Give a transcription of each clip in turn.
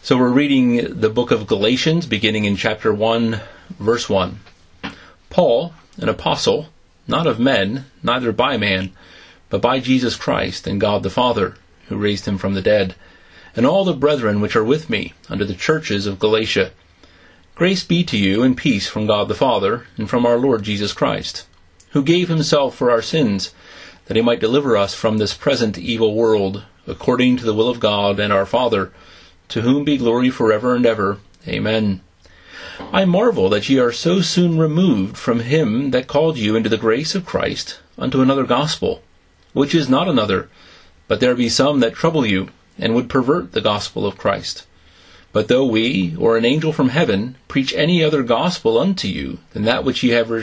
So we're reading the book of Galatians, beginning in chapter 1, verse 1. Paul, an apostle, not of men, neither by man, but by Jesus Christ and God the Father, who raised him from the dead, and all the brethren which are with me unto the churches of Galatia. Grace be to you and peace from God the Father, and from our Lord Jesus Christ, who gave himself for our sins, that he might deliver us from this present evil world, according to the will of God and our Father, to whom be glory forever and ever. Amen. I marvel that ye are so soon removed from him that called you into the grace of Christ unto another gospel, which is not another, but there be some that trouble you, and would pervert the gospel of Christ. But though we, or an angel from heaven, preach any other gospel unto you than that which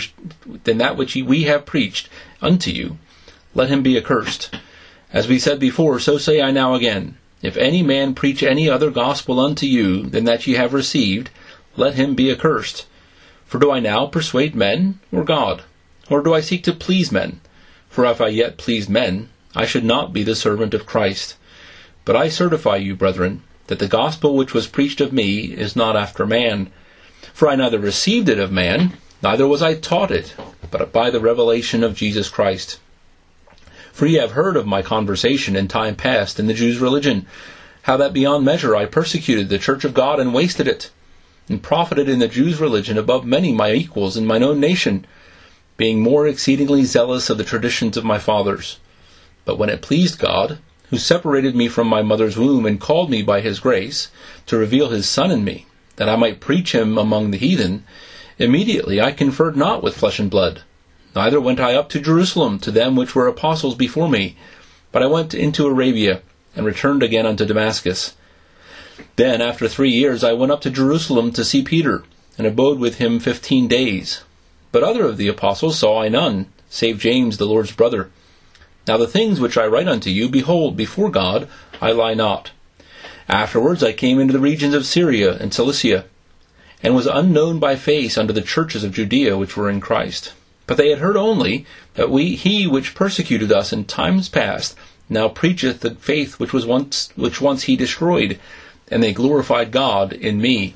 we have preached unto you, let him be accursed. As we said before, so say I now again, if any man preach any other gospel unto you than that ye have received, let him be accursed. For do I now persuade men, or God? Or do I seek to please men? For if I yet pleased men, I should not be the servant of Christ. But I certify you, brethren, that the gospel which was preached of me is not after man. For I neither received it of man, neither was I taught it, but by the revelation of Jesus Christ. For ye have heard of my conversation in time past in the Jews' religion, how that beyond measure I persecuted the church of God and wasted it, and profited in the Jews' religion above many my equals in mine own nation, being more exceedingly zealous of the traditions of my fathers. But when it pleased God, who separated me from my mother's womb and called me by his grace, to reveal his Son in me, that I might preach him among the heathen, immediately I conferred not with flesh and blood. Neither went I up to Jerusalem to them which were apostles before me, but I went into Arabia, and returned again unto Damascus. Then after 3 years I went up to Jerusalem to see Peter, and abode with him 15 days. But other of the apostles saw I none, save James the Lord's brother. Now the things which I write unto you, behold, before God I lie not. Afterwards I came into the regions of Syria and Cilicia, and was unknown by face unto the churches of Judea which were in Christ. But they had heard only that he which persecuted us in times past now preacheth the faith which once he destroyed, and they glorified God in me.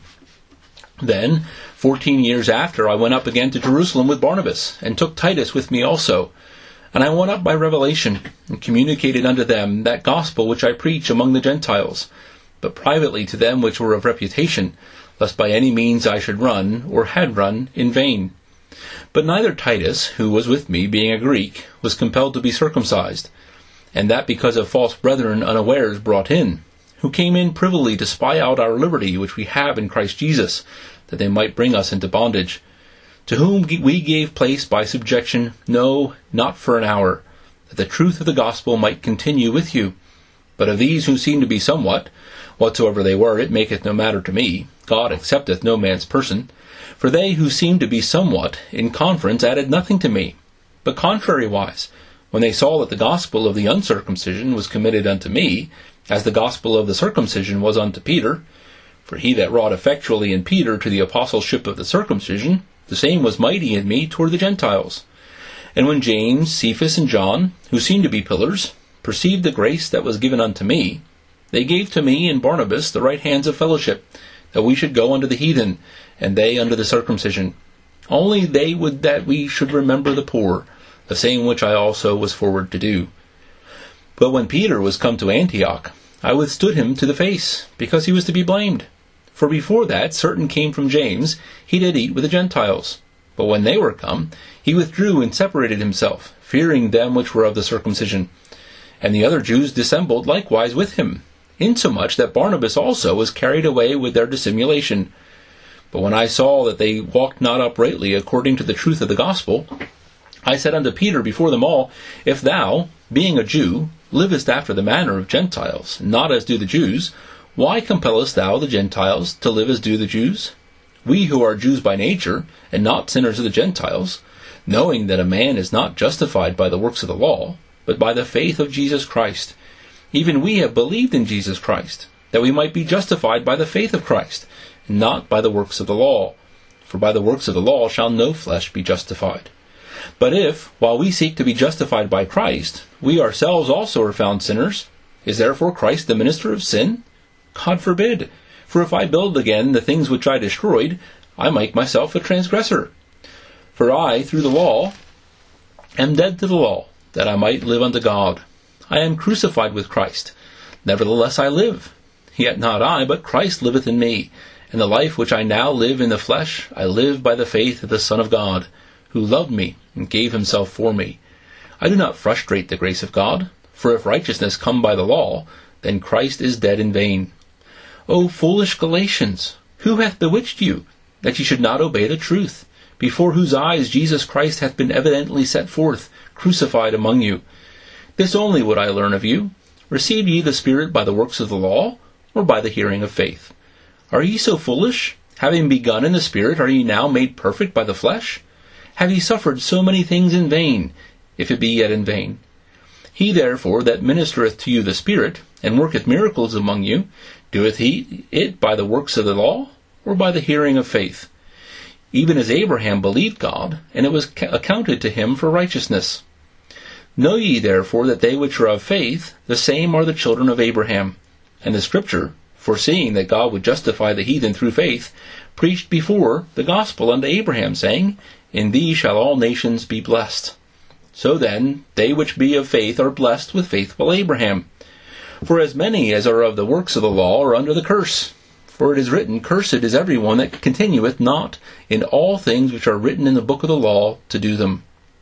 Then 14 years after I went up again to Jerusalem with Barnabas, and took Titus with me also. And I went up by revelation, and communicated unto them that gospel which I preach among the Gentiles, but privately to them which were of reputation, lest by any means I should run, or had run, in vain. But neither Titus, who was with me, being a Greek, was compelled to be circumcised, and that because of false brethren unawares brought in, who came in privily to spy out our liberty which we have in Christ Jesus, that they might bring us into bondage, to whom we gave place by subjection, no, not for an hour, that the truth of the gospel might continue with you. But of these who seem to be somewhat, whatsoever they were, it maketh no matter to me, God accepteth no man's person. For they who seemed to be somewhat in conference added nothing to me, but contrariwise, when they saw that the gospel of the uncircumcision was committed unto me, as the gospel of the circumcision was unto Peter, for he that wrought effectually in Peter to the apostleship of the circumcision, the same was mighty in me toward the Gentiles. And when James, Cephas, and John, who seemed to be pillars, perceived the grace that was given unto me, they gave to me and Barnabas the right hands of fellowship, that we should go unto the heathen, and they unto the circumcision. Only they would that we should remember the poor, the same which I also was forward to do. But when Peter was come to Antioch, I withstood him to the face, because he was to be blamed. For before that certain came from James, he did eat with the Gentiles. But when they were come, he withdrew and separated himself, fearing them which were of the circumcision. And the other Jews dissembled likewise with him, insomuch that Barnabas also was carried away with their dissimulation. But when I saw that they walked not uprightly according to the truth of the gospel, I said unto Peter before them all, If thou, being a Jew, livest after the manner of Gentiles, not as do the Jews, why compellest thou the Gentiles to live as do the Jews? We who are Jews by nature, and not sinners of the Gentiles, knowing that a man is not justified by the works of the law, but by the faith of Jesus Christ. Even we have believed in Jesus Christ, that we might be justified by the faith of Christ, and not by the works of the law. For by the works of the law shall no flesh be justified. But if, while we seek to be justified by Christ, we ourselves also are found sinners, is therefore Christ the minister of sin? God forbid. For if I build again the things which I destroyed, I make myself a transgressor. For I, through the law, am dead to the law, that I might live unto God. I am crucified with Christ. Nevertheless I live. Yet not I, but Christ liveth in me. And the life which I now live in the flesh, I live by the faith of the Son of God, who loved me and gave himself for me. I do not frustrate the grace of God, for if righteousness come by the law, then Christ is dead in vain. O foolish Galatians, who hath bewitched you, that ye should not obey the truth, before whose eyes Jesus Christ hath been evidently set forth, crucified among you? This only would I learn of you. Receive ye the Spirit by the works of the law, or by the hearing of faith? Are ye so foolish? Having begun in the Spirit, are ye now made perfect by the flesh? Have ye suffered so many things in vain, if it be yet in vain? He therefore that ministereth to you the Spirit, and worketh miracles among you, doeth he it by the works of the law, or by the hearing of faith? Even as Abraham believed God, and it was accounted to him for righteousness. Know ye therefore that they which are of faith, the same are the children of Abraham. And the Scripture, foreseeing that God would justify the heathen through faith, preached before the gospel unto Abraham, saying, In thee shall all nations be blessed. So then, they which be of faith are blessed with faithful Abraham. For as many as are of the works of the law are under the curse. For it is written, Cursed is every one that continueth not in all things which are written in the book of the law to do them.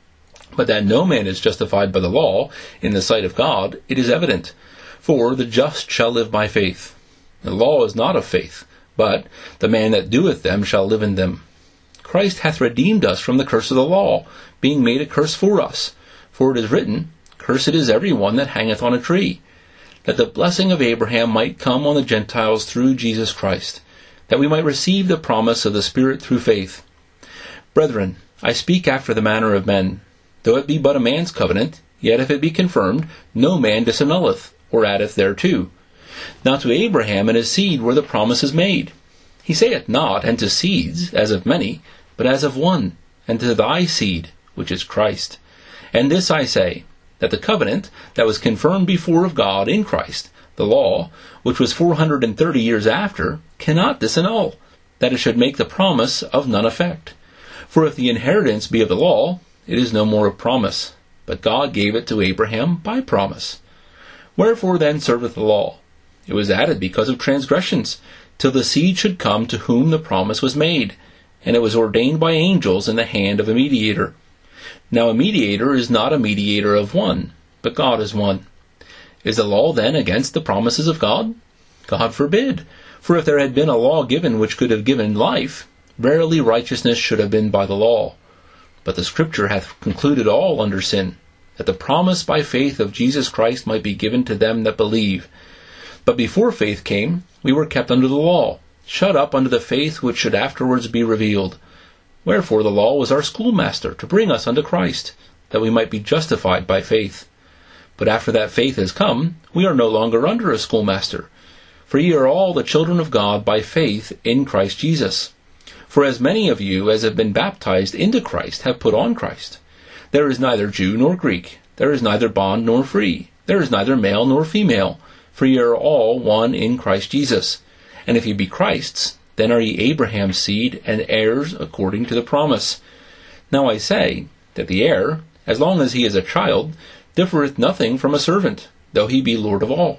But that no man is justified by the law in the sight of God, it is evident. For the just shall live by faith. The law is not of faith, but the man that doeth them shall live in them. Christ hath redeemed us from the curse of the law, being made a curse for us. For it is written, Cursed is every one that hangeth on a tree, that the blessing of Abraham might come on the Gentiles through Jesus Christ, that we might receive the promise of the Spirit through faith. Brethren, I speak after the manner of men. Though it be but a man's covenant, yet if it be confirmed, no man disannulleth, or addeth thereto. Now to Abraham and his seed were the promises made. He saith not, and to seeds, as of many, but as of one, and to thy seed, which is Christ. And this I say, that the covenant that was confirmed before of God in Christ, the law, which was 430 years after, cannot disannul, that it should make the promise of none effect. For if the inheritance be of the law, it is no more of promise, but God gave it to Abraham by promise. Wherefore then serveth the law? It was added because of transgressions, till the seed should come to whom the promise was made, and it was ordained by angels in the hand of a mediator. Now a mediator is not a mediator of one, but God is one. Is the law then against the promises of God? God forbid. For if there had been a law given which could have given life, verily righteousness should have been by the law. But the Scripture hath concluded all under sin, that the promise by faith of Jesus Christ might be given to them that believe. But before faith came, we were kept under the law, shut up unto the faith which should afterwards be revealed. Wherefore the law was our schoolmaster, to bring us unto Christ, that we might be justified by faith. But after that faith is come, we are no longer under a schoolmaster. For ye are all the children of God by faith in Christ Jesus. For as many of you as have been baptized into Christ have put on Christ. There is neither Jew nor Greek, there is neither bond nor free, there is neither male nor female, for ye are all one in Christ Jesus. And if ye be Christ's, then are ye Abraham's seed, and heirs according to the promise. Now I say, that the heir, as long as he is a child, differeth nothing from a servant, though he be Lord of all,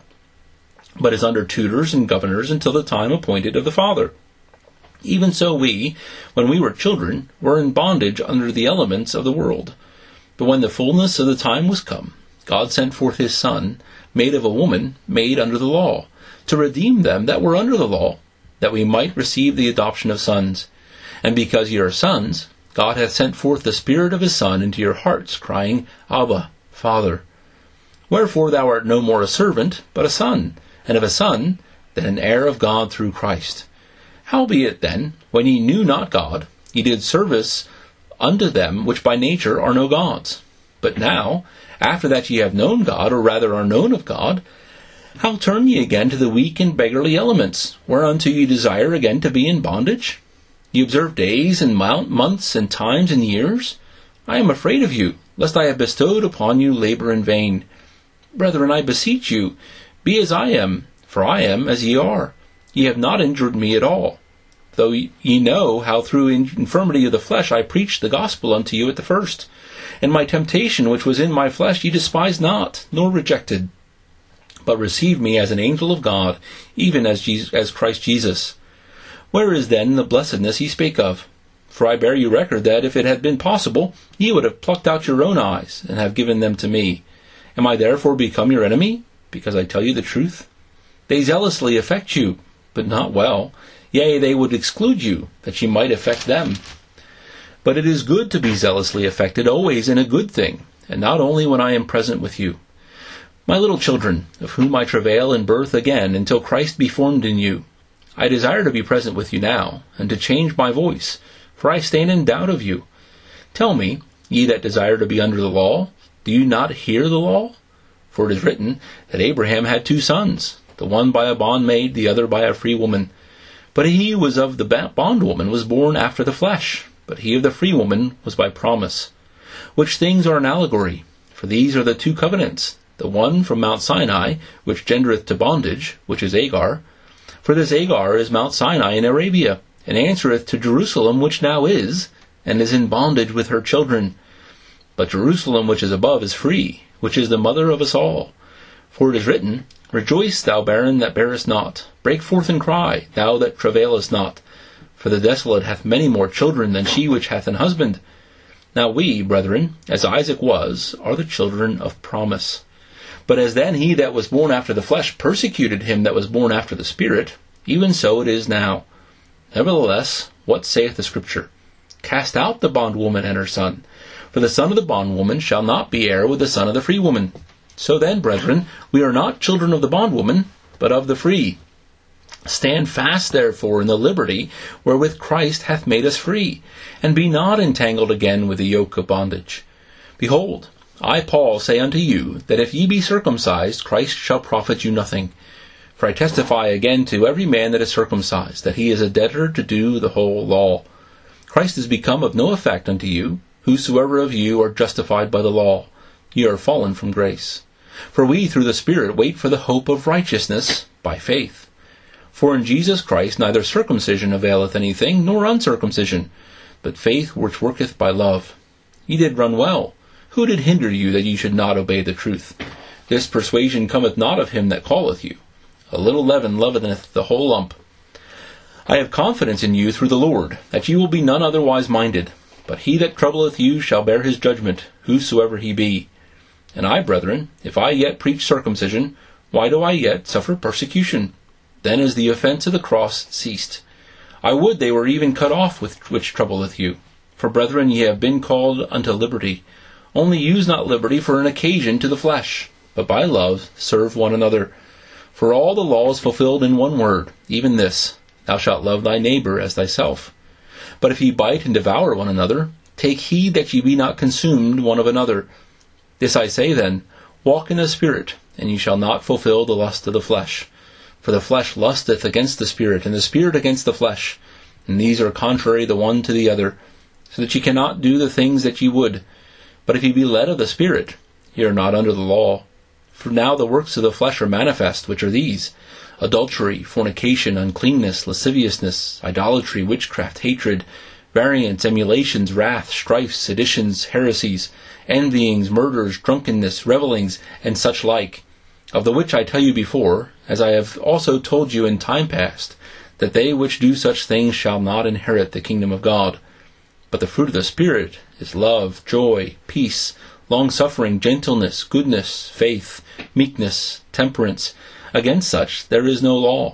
but is under tutors and governors until the time appointed of the Father. Even so we, when we were children, were in bondage under the elements of the world. But when the fullness of the time was come, God sent forth his Son, made of a woman, made under the law, to redeem them that were under the law, that we might receive the adoption of sons. And because ye are sons, God hath sent forth the Spirit of his Son into your hearts, crying, Abba, Father. Wherefore thou art no more a servant, but a son, and if a son, then an heir of God through Christ. Howbeit then, when ye knew not God, ye did service unto them which by nature are no gods. But now, after that ye have known God, or rather are known of God, how turn ye again to the weak and beggarly elements, whereunto ye desire again to be in bondage? Ye observe days and months and times and years? I am afraid of you, lest I have bestowed upon you labor in vain. Brethren, I beseech you, be as I am, for I am as ye are. ye have not injured me at all. Though ye know how through infirmity of the flesh I preached the gospel unto you at the first. And my temptation which was in my flesh ye despised not, nor rejected, but received me as an angel of God, even as Christ Jesus. Where is then the blessedness ye spake of? For I bear you record that, if it had been possible, ye would have plucked out your own eyes, and have given them to me. Am I therefore become your enemy, because I tell you the truth? They zealously affect you, but not well. Yea, they would exclude you, that ye might affect them. But it is good to be zealously affected always in a good thing, and not only when I am present with you. My little children, of whom I travail in birth again, until Christ be formed in you, I desire to be present with you now, and to change my voice, for I stand in doubt of you. Tell me, ye that desire to be under the law, do you not hear the law? For it is written that Abraham had 2 sons, the one by a bondmaid, the other by a free woman. But he who was of the bondwoman was born after the flesh, but he of the free woman was by promise. Which things are an allegory, for these are the 2 covenants, the one from Mount Sinai, which gendereth to bondage, which is Agar. For this Agar is Mount Sinai in Arabia, and answereth to Jerusalem, which now is, and is in bondage with her children. But Jerusalem which is above is free, which is the mother of us all. For it is written, Rejoice, thou barren that bearest not. Break forth and cry, thou that travailest not. For the desolate hath many more children than she which hath an husband. Now we, brethren, as Isaac was, are the children of promise. But as then he that was born after the flesh persecuted him that was born after the Spirit, even so it is now. Nevertheless, what saith the Scripture? Cast out the bondwoman and her son. For the son of the bondwoman shall not be heir with the son of the free woman. So then, brethren, we are not children of the bondwoman, but of the free. Stand fast, therefore, in the liberty wherewith Christ hath made us free, and be not entangled again with the yoke of bondage. Behold, I, Paul, say unto you, that if ye be circumcised, Christ shall profit you nothing. For I testify again to every man that is circumcised, that he is a debtor to do the whole law. Christ is become of no effect unto you, whosoever of you are justified by the law. Ye are fallen from grace. For we through the Spirit wait for the hope of righteousness by faith. For in Jesus Christ neither circumcision availeth anything, nor uncircumcision, but faith which worketh by love. Ye did run well. Who did hinder you that ye should not obey the truth? This persuasion cometh not of him that calleth you. A little leaven leaveneth the whole lump. I have confidence in you through the Lord, that ye will be none otherwise minded. But he that troubleth you shall bear his judgment, whosoever he be. And I, brethren, if I yet preach circumcision, why do I yet suffer persecution? Then is the offense of the cross ceased. I would they were even cut off which troubleth you. For, brethren, ye have been called unto liberty. Only use not liberty for an occasion to the flesh, but by love serve one another. For all the law is fulfilled in one word, even this, Thou shalt love thy neighbor as thyself. But if ye bite and devour one another, take heed that ye be not consumed one of another. This I say then, walk in the Spirit, and ye shall not fulfill the lust of the flesh. For the flesh lusteth against the Spirit, and the Spirit against the flesh. And these are contrary the one to the other, so that ye cannot do the things that ye would. But if ye be led of the Spirit, ye are not under the law. For now the works of the flesh are manifest, which are these: adultery, fornication, uncleanness, lasciviousness, idolatry, witchcraft, hatred, variance, emulations, wrath, strife, seditions, heresies, envyings, murders, drunkenness, revellings, and such like, of the which I tell you before, as I have also told you in time past, that they which do such things shall not inherit the kingdom of God. But the fruit of the Spirit is love, joy, peace, long-suffering, gentleness, goodness, faith, meekness, temperance. Against such there is no law.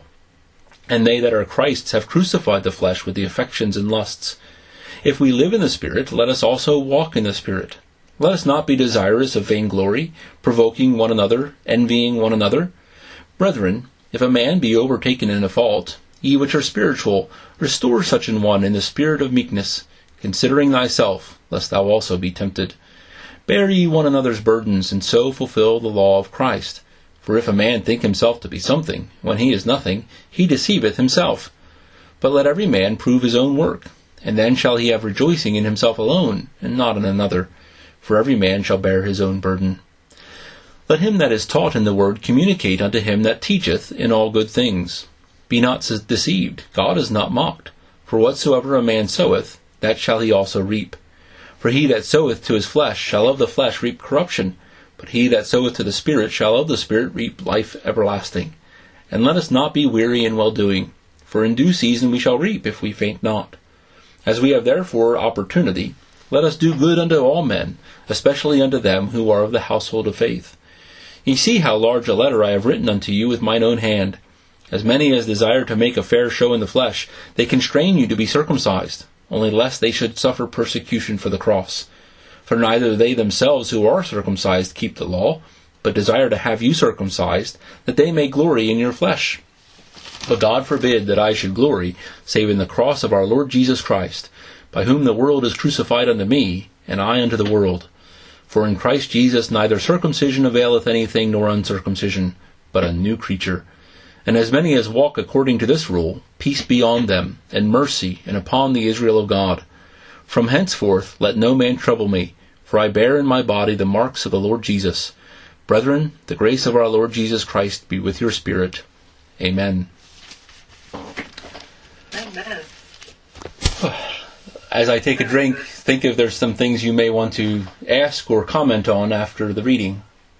And they that are Christ's have crucified the flesh with the affections and lusts. If we live in the Spirit, let us also walk in the Spirit. Let us not be desirous of vainglory, provoking one another, envying one another. Brethren, if a man be overtaken in a fault, ye which are spiritual, restore such an one in the spirit of meekness, considering thyself, lest thou also be tempted. Bear ye one another's burdens, and so fulfill the law of Christ. For if a man think himself to be something, when he is nothing, he deceiveth himself. But let every man prove his own work, and then shall he have rejoicing in himself alone, and not in another. For every man shall bear his own burden. Let him that is taught in the word communicate unto him that teacheth in all good things. Be not deceived, God is not mocked. For whatsoever a man soweth, that shall he also reap. For he that soweth to his flesh shall of the flesh reap corruption, but he that soweth to the Spirit shall of the Spirit reap life everlasting. And let us not be weary in well-doing, for in due season we shall reap, if we faint not. As we have therefore opportunity, let us do good unto all men, especially unto them who are of the household of faith. Ye see how large a letter I have written unto you with mine own hand. As many as desire to make a fair show in the flesh, they constrain you to be circumcised, only lest they should suffer persecution for the cross. For neither they themselves who are circumcised keep the law, but desire to have you circumcised, that they may glory in your flesh. But God forbid that I should glory, save in the cross of our Lord Jesus Christ, by whom the world is crucified unto me, and I unto the world. For in Christ Jesus neither circumcision availeth anything, nor uncircumcision, but a new creature. And as many as walk according to this rule, peace be on them, and mercy, and upon the Israel of God. From henceforth let no man trouble me, for I bear in my body the marks of the Lord Jesus. Brethren, the grace of our Lord Jesus Christ be with your spirit. Amen. Amen. As I take a drink, think if there's some things you may want to ask or comment on after the reading.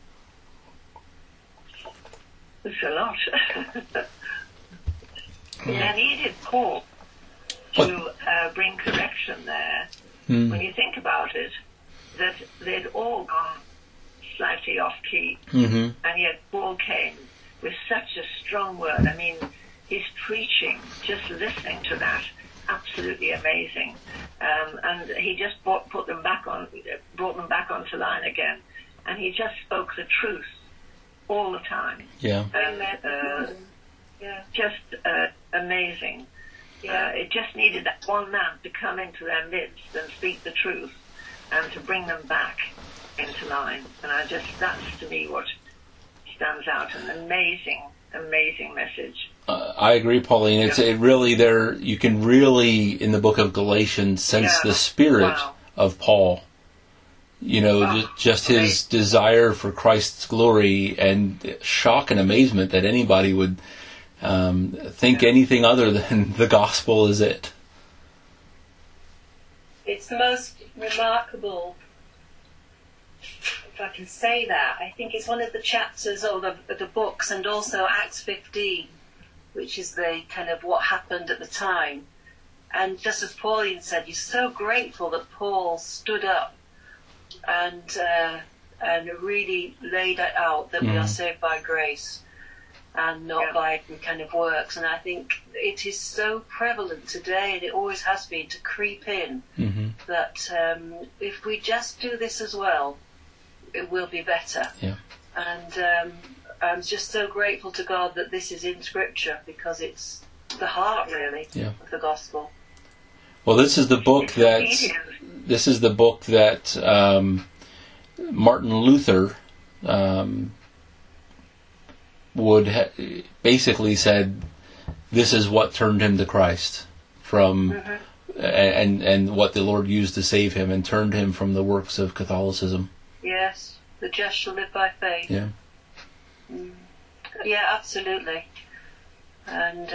There's a lot. I needed Paul to bring correction there. When you think about it, that they'd all gone slightly off key, and yet Paul came with such a strong word. I mean, his preaching, just listening to that, absolutely amazing. And he just brought them back onto line again, and he just spoke the truth all the time. Yeah. Just amazing. Yeah, it just needed that one man to come into their midst and speak the truth, and to bring them back into line. And that's to me what stands out. An amazing message. I agree, Pauline. It really there. You can really, in the book of Galatians, sense the spirit of Paul. You know, just his desire for Christ's glory, and shock and amazement that anybody would think anything other than the gospel is it. It's the most remarkable, if I can say that. I think it's one of the chapters of the books, and also Acts 15, which is the kind of what happened at the time. And just as Pauline said, you're so grateful that Paul stood up and really laid it out that we are saved by grace and not by kind of works. And I think it is so prevalent today, and it always has been, to creep in that if we just do this as well, it will be better. Yeah. And I'm just so grateful to God that this is in Scripture, because it's the heart, really, of the gospel. Well, this is the book that Martin Luther basically said this is what turned him to Christ from, and what the Lord used to save him and turned him from the works of Catholicism. Yes, the just shall live by faith. Yeah. Yeah, absolutely. And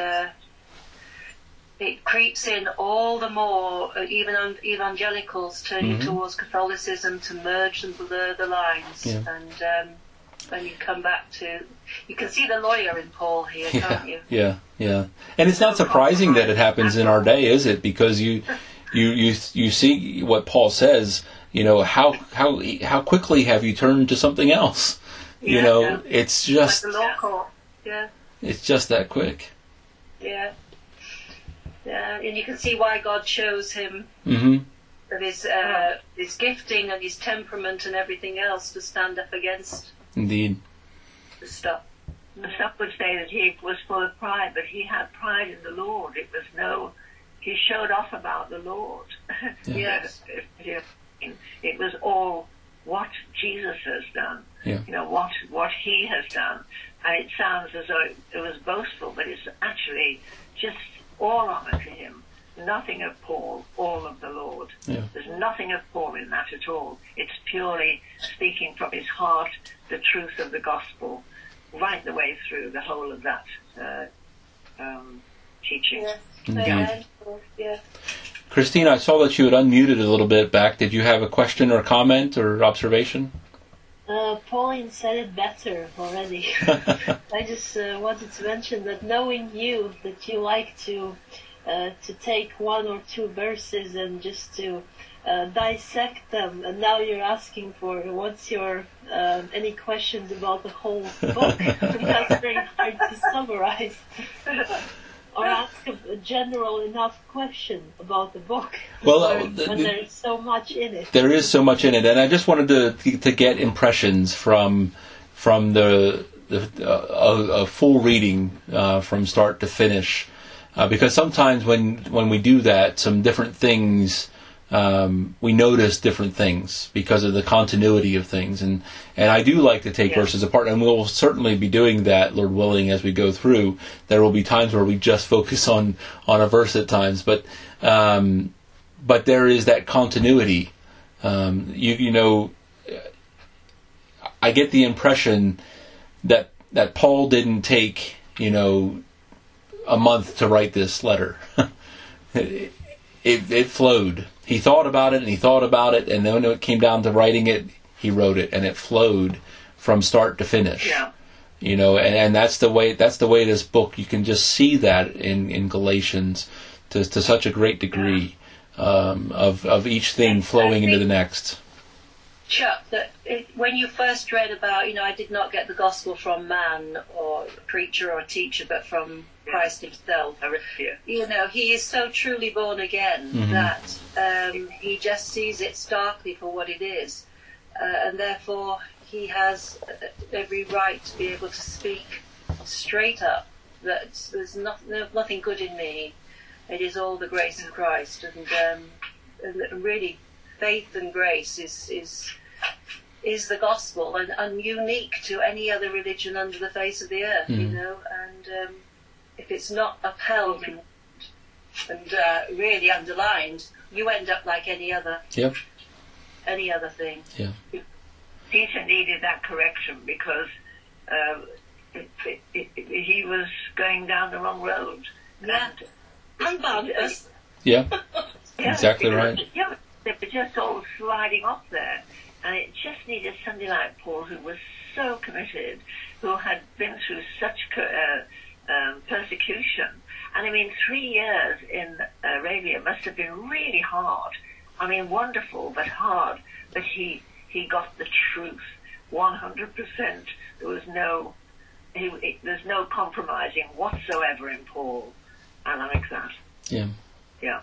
it creeps in all the more, even on evangelicals turning towards Catholicism to merge and blur the lines. Yeah. And when you come back to, you can see the lawyer in Paul here, can't you? Yeah. And it's not surprising that it happens in our day, is it? Because you see what Paul says. You know, how quickly have you turned to something else? You know, it's just like the law court. Yeah. It's just that quick. Yeah. Yeah, and you can see why God chose him, of his gifting and his temperament and everything else, to stand up against Indeed. the stuff. The stuff would say that he was full of pride, but he had pride in the Lord. He showed off about the Lord. Yes. It was all what Jesus has done. Yeah. You know, what he has done. And it sounds as though it was boastful, but it's actually just all honor to him. Nothing of Paul, all of the Lord. Yeah. There's nothing of Paul in that at all. It's purely speaking from his heart the truth of the gospel, right the way through the whole of that teaching. Yes. Yeah. Christine, I saw that you had unmuted a little bit back. Did you have a question or comment or observation? Pauline said it better already. I just wanted to mention that knowing you, that you like to take one or two verses and just to dissect them, and now you're asking for what's your any questions about the whole book. That's very hard to summarize. Or ask a general enough question about the book. Well, when there's so much in it. There is so much in it, and I just wanted to get impressions from a full reading from start to finish, because sometimes when we do that, some different things. We notice different things because of the continuity of things, and I do like to take verses apart, and we'll certainly be doing that, Lord willing, as we go through. There will be times where we just focus on a verse at times, but there is that continuity. You know, I get the impression that Paul didn't take a month to write this letter. It flowed. He thought about it, and he thought about it, and then when it came down to writing it, he wrote it, and it flowed from start to finish. Yeah. And that's the way this book, you can just see that in Galatians to such a great degree, of each thing flowing into the next. Chuck, when you first read about, I did not get the gospel from man or a preacher or a teacher, but from Christ himself. He is so truly born again that he just sees it starkly for what it is. And therefore he has every right to be able to speak straight up that there's nothing good in me. It is all the grace of Christ. And really, faith and grace is the gospel, and unique to any other religion under the face of the earth, and if it's not upheld and really underlined, you end up like any other thing. Yeah. Peter needed that correction because he was going down the wrong road. Yeah. And Barnabas. Yeah. Exactly right. Yeah, they were just all sliding off there. And it just needed somebody like Paul, who was so committed, who had been through such persecution. And I mean, 3 years in Arabia must have been really hard. I mean, wonderful, but hard. But he got the truth, 100%. There's no compromising whatsoever in Paul. And I like that. Yeah. Yeah.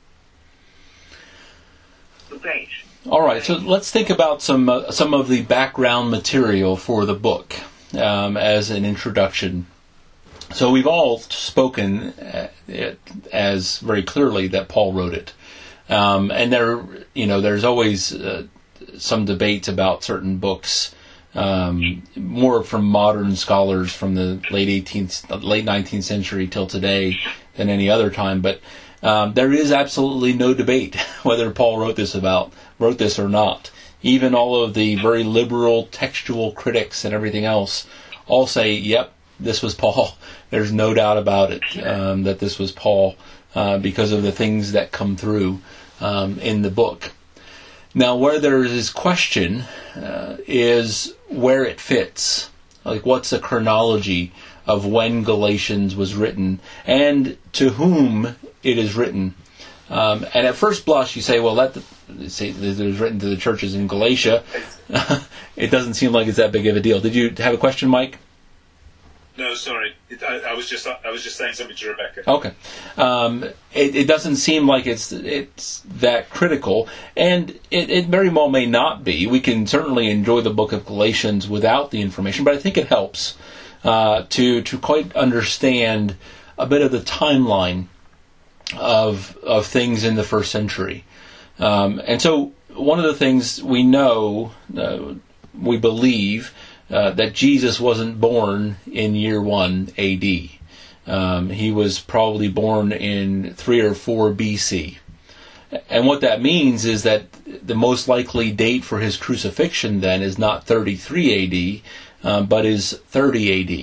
Great. All right, so let's think about some of the background material for the book as an introduction. So we've all spoken as very clearly that Paul wrote it, and there's always some debates about certain books, more from modern scholars from the late 19th century till today than any other time, but. There is absolutely no debate whether Paul wrote this or not. Even all of the very liberal textual critics and everything else all say, yep, this was Paul. There's no doubt about it that this was Paul because of the things that come through in the book. Now, where there is question is where it fits. Like, what's the chronology of when Galatians was written and to whom it is written. And at first blush, you say, well, it was written to the churches in Galatia. It doesn't seem like it's that big of a deal. Did you have a question, Mike? No, sorry. I was just saying something to Rebecca. Okay. It doesn't seem like it's that critical, and it very well may not be. We can certainly enjoy the book of Galatians without the information, but I think it helps to quite understand a bit of the timeline of things in the first century. And so one of the things we know, we believe, that Jesus wasn't born in year 1 A.D. He was probably born in 3 or 4 B.C. And what that means is that the most likely date for his crucifixion then is not 33 A.D., but is 30 A.D.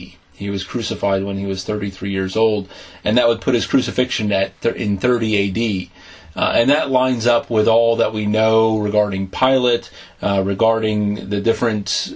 He was crucified when he was 33 years old, and that would put his crucifixion in 30 A.D., and that lines up with all that we know regarding Pilate, regarding the different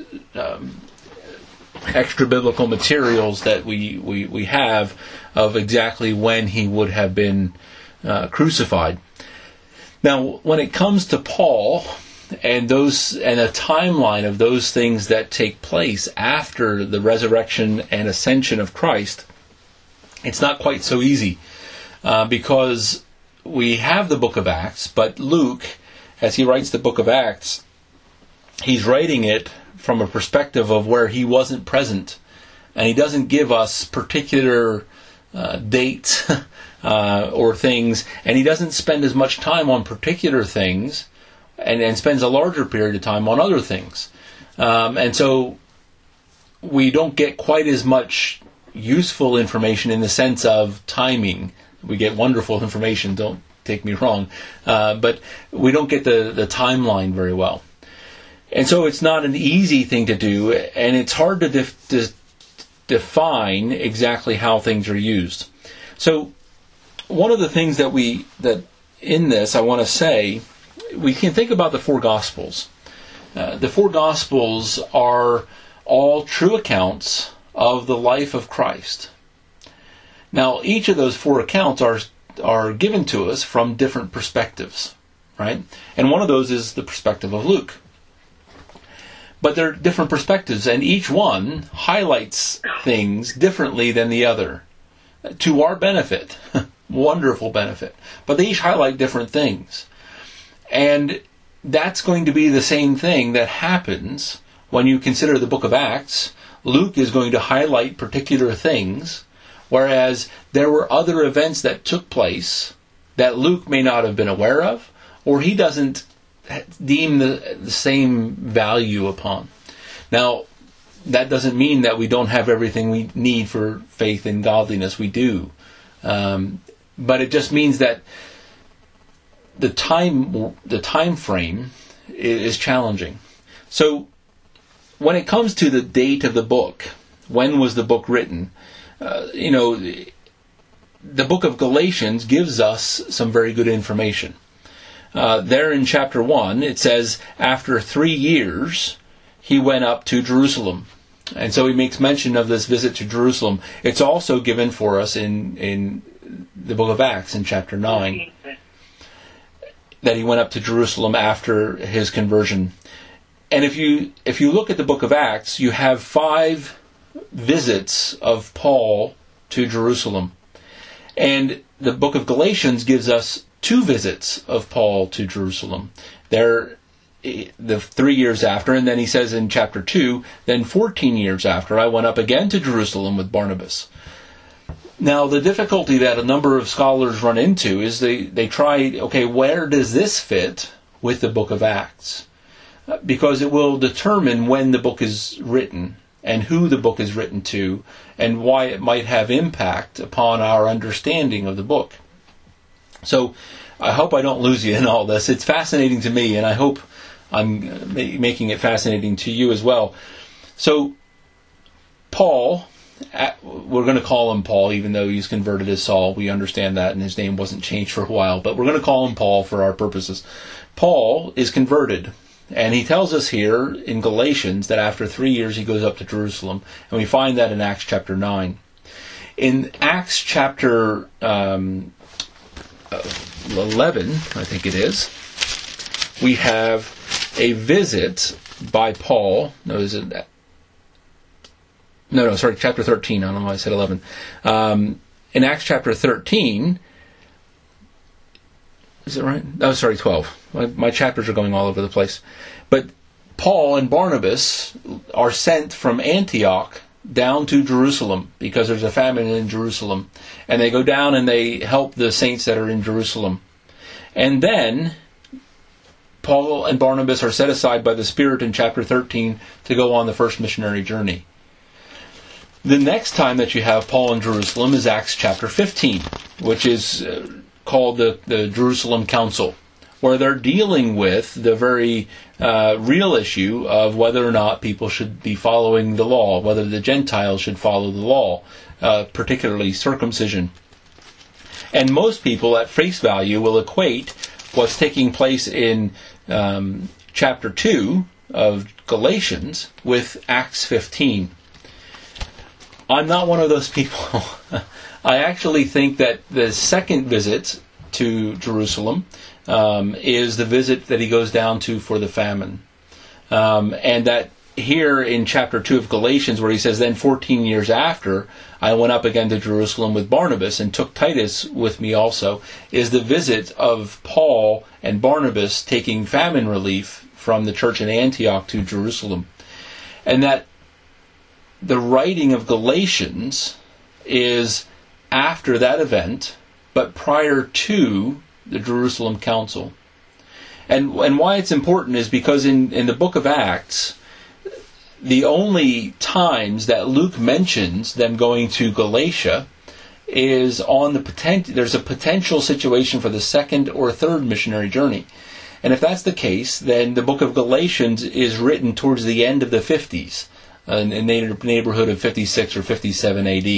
extra-biblical materials that we have of exactly when he would have been crucified. Now, when it comes to Paul and a timeline of those things that take place after the resurrection and ascension of Christ, it's not quite so easy because we have the book of Acts, but Luke, as he writes the book of Acts, he's writing it from a perspective of where he wasn't present, and he doesn't give us particular dates or things, and he doesn't spend as much time on particular things and spends a larger period of time on other things. And so we don't get quite as much useful information in the sense of timing. We get wonderful information, don't take me wrong, but we don't get the timeline very well. And so it's not an easy thing to do, and it's hard to define exactly how things are used. So one of the things that in this I want to say, we can think about the four Gospels. The four Gospels are all true accounts of the life of Christ. Now, each of those four accounts are given to us from different perspectives, right? And one of those is the perspective of Luke. But they're different perspectives, and each one highlights things differently than the other, to our benefit, wonderful benefit. But they each highlight different things. And that's going to be the same thing that happens when you consider the book of Acts. Luke is going to highlight particular things, whereas there were other events that took place that Luke may not have been aware of, or he doesn't deem the same value upon. Now, that doesn't mean that we don't have everything we need for faith and godliness. We do. But it just means that the time frame is challenging. So when it comes to the date of the book, when was the book written? The book of Galatians gives us some very good information. There in chapter 1, it says, after 3 years, he went up to Jerusalem. And so he makes mention of this visit to Jerusalem. It's also given for us in the book of Acts in chapter 9, that he went up to Jerusalem after his conversion. And if you look at the book of Acts, you have 5 visits of Paul to Jerusalem. And the book of Galatians gives us 2 visits of Paul to Jerusalem. They're the 3 years after, and then he says in chapter 2, then 14 years after, I went up again to Jerusalem with Barnabas. Now, the difficulty that a number of scholars run into is they try, okay, where does this fit with the book of Acts? Because it will determine when the book is written and who the book is written to and why it might have impact upon our understanding of the book. So I hope I don't lose you in all this. It's fascinating to me, and I hope I'm making it fascinating to you as well. So Paul, we're going to call him Paul, even though he's converted as Saul. We understand that, and his name wasn't changed for a while, but we're going to call him Paul for our purposes. Paul is converted, and he tells us here in Galatians that after 3 years he goes up to Jerusalem, and we find that in Acts chapter 9. In Acts chapter 11, I think it is, we have a visit by Paul. Chapter 13. I don't know why I said 11. In Acts chapter 13, is it right? 12. My chapters are going all over the place. But Paul and Barnabas are sent from Antioch down to Jerusalem because there's a famine in Jerusalem. And they go down and they help the saints that are in Jerusalem. And then Paul and Barnabas are set aside by the Spirit in chapter 13 to go on the first missionary journey. The next time that you have Paul in Jerusalem is Acts chapter 15, which is called the Jerusalem Council, where they're dealing with the very real issue of whether or not people should be following the law, whether the Gentiles should follow the law, particularly circumcision. And most people at face value will equate what's taking place in chapter 2 of Galatians with Acts 15. I'm not one of those people. I actually think that the second visit to Jerusalem is the visit that he goes down to for the famine. And that here in chapter 2 of Galatians, where he says, then 14 years after, I went up again to Jerusalem with Barnabas and took Titus with me also, is the visit of Paul and Barnabas taking famine relief from the church in Antioch to Jerusalem. And that the writing of Galatians is after that event, but prior to the Jerusalem Council. And why it's important is because in the book of Acts, the only times that Luke mentions them going to Galatia is on there's a potential situation for the second or third missionary journey. And if that's the case, then the book of Galatians is written towards the end of the 50s, in the neighborhood of 56 or 57 AD.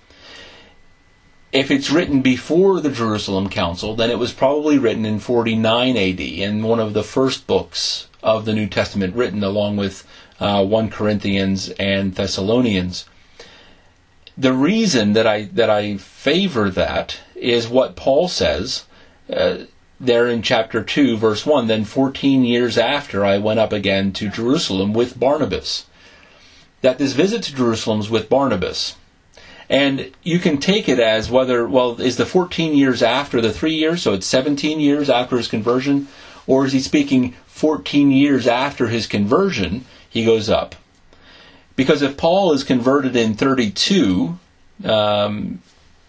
If it's written before the Jerusalem Council, then it was probably written in 49 AD, and one of the first books of the New Testament written, along with 1 Corinthians and Thessalonians. The reason that I favor that is what Paul says there in chapter 2, verse 1, then 14 years after I went up again to Jerusalem with Barnabas. That this visit to Jerusalem is with Barnabas. And you can take it as is the 14 years after the 3 years, so it's 17 years after his conversion, or is he speaking 14 years after his conversion, he goes up? Because if Paul is converted in 32 to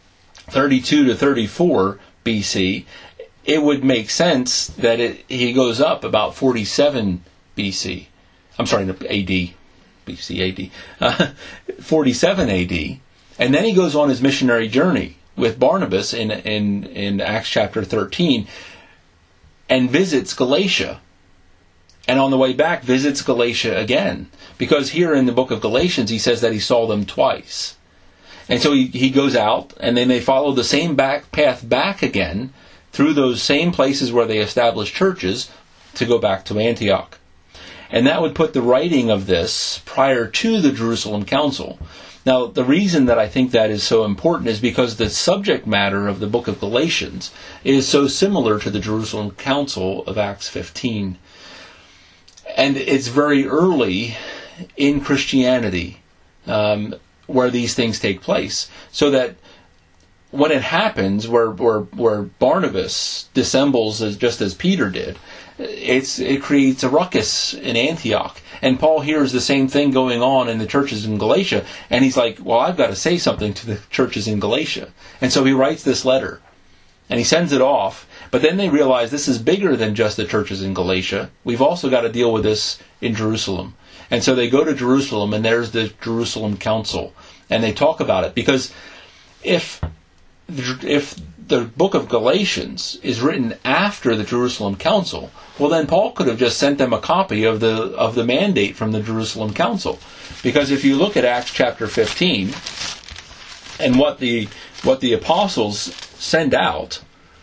34 BC, it would make sense that he goes up about 47 BC. I'm sorry, AD. BC, AD. 47 AD. And then he goes on his missionary journey with Barnabas in Acts chapter 13 and visits Galatia. And on the way back, visits Galatia again. Because here in the book of Galatians, he says that he saw them twice. And so he goes out, and then they follow the same path back again through those same places where they established churches to go back to Antioch. And that would put the writing of this prior to the Jerusalem Council. Now, the reason that I think that is so important is because the subject matter of the book of Galatians is so similar to the Jerusalem Council of Acts 15. And it's very early in Christianity where these things take place. So that when it happens, where Barnabas dissembles just as Peter did, it creates a ruckus in Antioch. And Paul hears the same thing going on in the churches in Galatia, and he's like, well, I've got to say something to the churches in Galatia. And so he writes this letter, and he sends it off, but then they realize this is bigger than just the churches in Galatia. We've also got to deal with this in Jerusalem. And so they go to Jerusalem, and there's the Jerusalem Council, and they talk about it. Because if the book of Galatians is written after the Jerusalem Council, well, then Paul could have just sent them a copy of the mandate from the Jerusalem Council. Because if you look at Acts chapter 15 and what the apostles send out,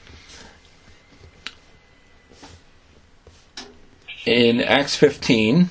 in Acts 15,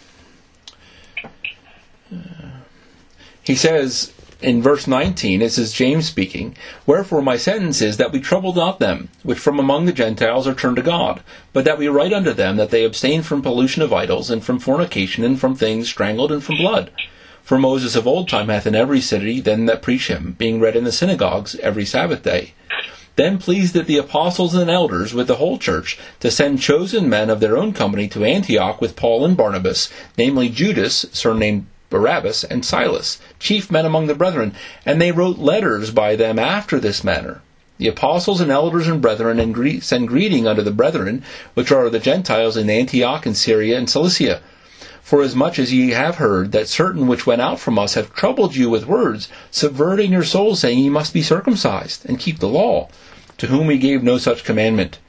he says, in verse 19, this is James speaking, wherefore my sentence is that we trouble not them, which from among the Gentiles are turned to God, but that we write unto them that they abstain from pollution of idols, and from fornication, and from things strangled, and from blood. For Moses of old time hath in every city them that preach him, being read in the synagogues every Sabbath day. Then pleased it the apostles and elders with the whole church to send chosen men of their own company to Antioch with Paul and Barnabas, namely Judas, surnamed Barabbas, and Silas, chief men among the brethren, and they wrote letters by them after this manner. The apostles and elders and brethren send greeting unto the brethren, which are the Gentiles in Antioch and Syria and Cilicia. Forasmuch as ye have heard that certain which went out from us have troubled you with words, subverting your souls, saying ye must be circumcised, and keep the law, to whom we gave no such commandment.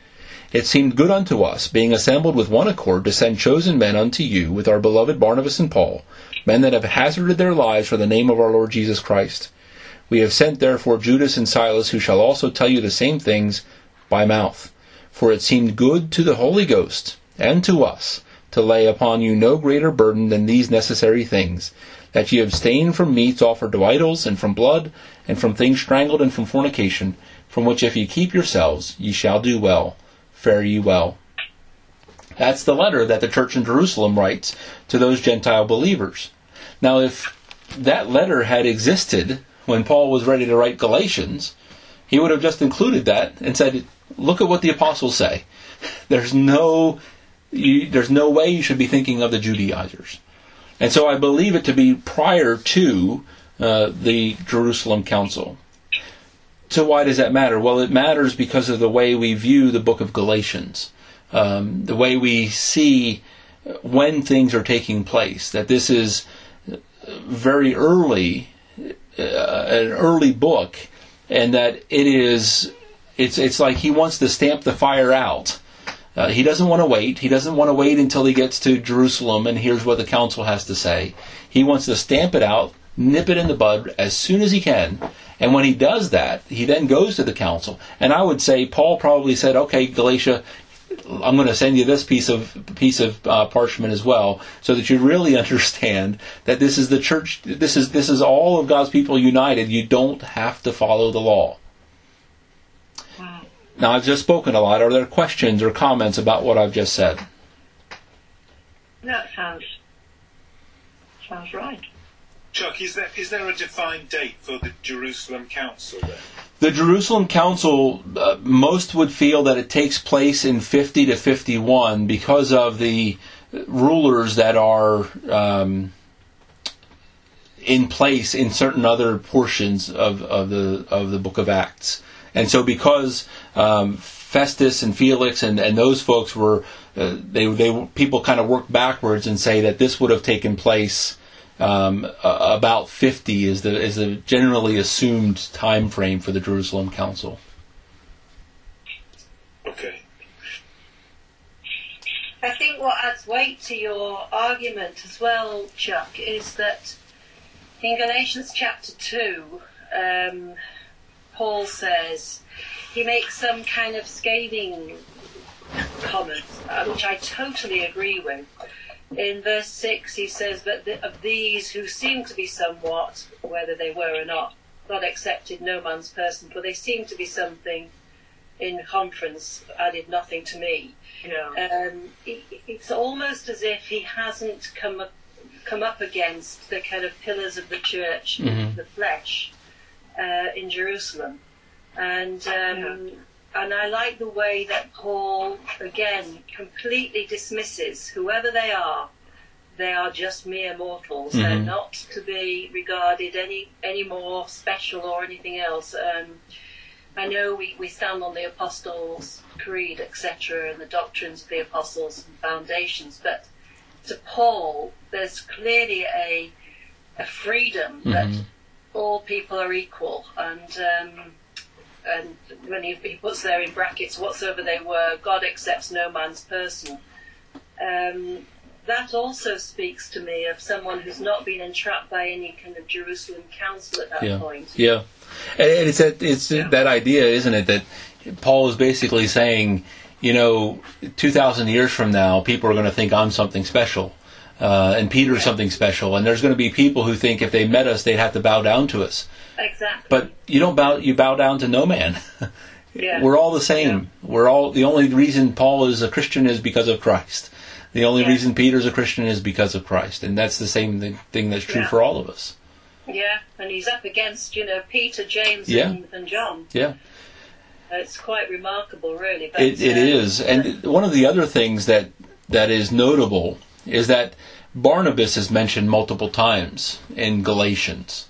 it seemed good unto us, being assembled with one accord, to send chosen men unto you, with our beloved Barnabas and Paul, men that have hazarded their lives for the name of our Lord Jesus Christ. We have sent therefore Judas and Silas, who shall also tell you the same things by mouth. For it seemed good to the Holy Ghost, and to us, to lay upon you no greater burden than these necessary things, that ye abstain from meats offered to idols, and from blood, and from things strangled, and from fornication, from which if ye keep yourselves, ye shall do well. Fare ye well. That's the letter that the church in Jerusalem writes to those Gentile believers. Now, if that letter had existed when Paul was ready to write Galatians, he would have just included that and said, look at what the apostles say. There's no way you should be thinking of the Judaizers. And so I believe it to be prior to the Jerusalem Council. So why does that matter? Well, it matters because of the way we view the book of Galatians. The way we see when things are taking place. That this is very early, an early book, and that it's like he wants to stamp the fire out. He doesn't want to wait. He doesn't want to wait until he gets to Jerusalem and hears what the council has to say. He wants to stamp it out, nip it in the bud as soon as he can. And when he does that, he then goes to the council. And I would say Paul probably said, okay, Galatia, I'm going to send you this piece of parchment as well, so that you really understand that this is the church. This is all of God's people united. You don't have to follow the law. Now, I've just spoken a lot. Are there questions or comments about what I've just said? That sounds right. Chuck, is there a defined date for the Jerusalem Council then? The Jerusalem Council, most would feel that it takes place in 50 to 51 because of the rulers that are in place in certain other portions of the book of Acts. And so because Festus and Felix and those folks were, people kind of work backwards and say that this would have taken place about 50 is the generally assumed time frame for the Jerusalem Council. Okay. I think what adds weight to your argument as well, Chuck, is that in Galatians chapter 2, Paul says, he makes some kind of scathing comment, which I totally agree with. In verse 6, he says that of these who seem to be somewhat, whether they were or not, God accepted no man's person, for they seem to be something in conference, added nothing to me. Yeah. It's almost as if he hasn't come up against the kind of pillars of the church, the flesh, in Jerusalem. And I like the way that Paul, again, completely dismisses whoever they are. They are just mere mortals. Mm-hmm. They're not to be regarded any more special or anything else. I know we stand on the Apostles' Creed, etc., and the doctrines of the Apostles and foundations, but to Paul, there's clearly a freedom that all people are equal, and when he puts there in brackets, whatsoever they were, God accepts no man's person. That also speaks to me of someone who's not been entrapped by any kind of Jerusalem council at that point. Yeah, and it's that idea, isn't it, that Paul is basically saying, 2,000 years from now, people are going to think I'm something special. And Peter's something special, and there's going to be people who think if they met us, they'd have to bow down to us. Exactly. But you don't bow; you bow down to no man. Yeah. We're all the same. Yeah. We're all. The only reason Paul is a Christian is because of Christ. The only reason Peter's a Christian is because of Christ, and that's the same thing that's true for all of us. Yeah, and he's up against Peter, James, and John. Yeah. It's quite remarkable, really. But, it is, and one of the other things that is notable is that Barnabas is mentioned multiple times in Galatians.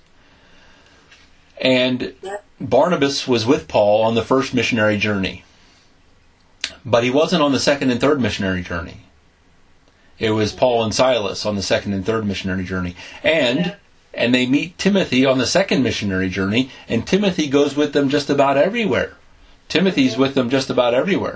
And Barnabas was with Paul on the first missionary journey. But he wasn't on the second and third missionary journey. It was Paul and Silas on the second and third missionary journey. And they meet Timothy on the second missionary journey, and Timothy goes with them just about everywhere. Timothy's with them just about everywhere.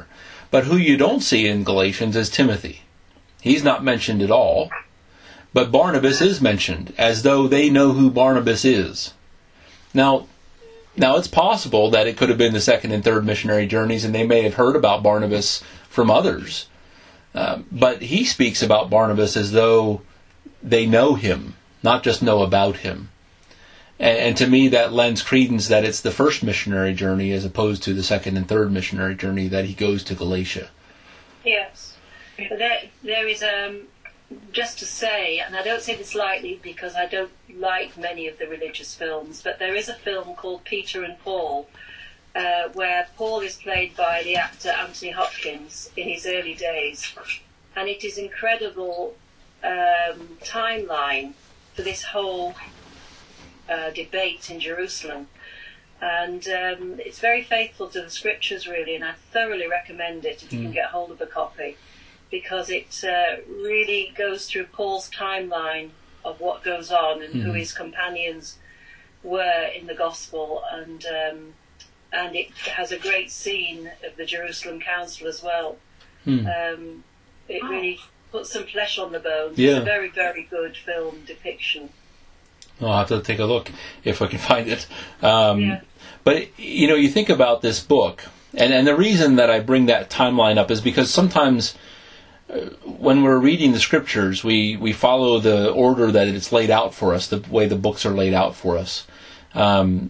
But who you don't see in Galatians is Timothy. He's not mentioned at all. But Barnabas is mentioned, as though they know who Barnabas is. Now it's possible that it could have been the second and third missionary journeys, and they may have heard about Barnabas from others. But he speaks about Barnabas as though they know him, not just know about him. And to me, that lends credence that it's the first missionary journey as opposed to the second and third missionary journey that he goes to Galatia. Yes. There is, just to say, and I don't say this lightly because I don't like many of the religious films, but there is a film called Peter and Paul, where Paul is played by the actor Anthony Hopkins in his early days. And it is incredible timeline for this whole debate in Jerusalem. And it's very faithful to the scriptures, really, and I thoroughly recommend it if you can get hold of a copy, because it really goes through Paul's timeline of what goes on and who his companions were in the gospel, and it has a great scene of the Jerusalem Council as well. It really puts some flesh on the bones. Yeah. It's a very, very good film depiction. I'll have to take a look if I can find it. But, you think about this book, and the reason that I bring that timeline up is because sometimes when we're reading the scriptures, we follow the order that it's laid out for us, the way the books are laid out for us. And